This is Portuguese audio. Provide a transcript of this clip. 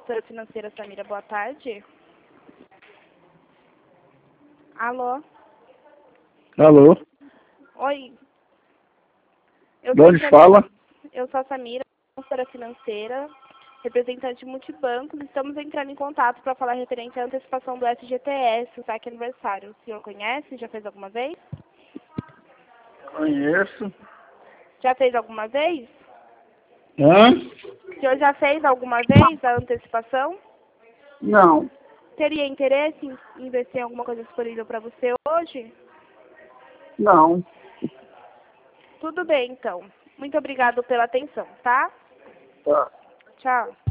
Consultora financeira Samira, boa tarde. Alô? Alô? Oi. De onde fala? Eu sou a Samira, consultora financeira, representante multibancos. Estamos entrando em contato para falar referente à antecipação do FGTS, o saque aniversário. O senhor conhece? Já fez alguma vez? Conheço. Já fez alguma vez? Hã? O senhor já fez alguma vez a antecipação? Não. Teria interesse em investir em alguma coisa disponível para você hoje? Não. Tudo bem, então. Muito obrigado pela atenção, tá? Tá. Tchau.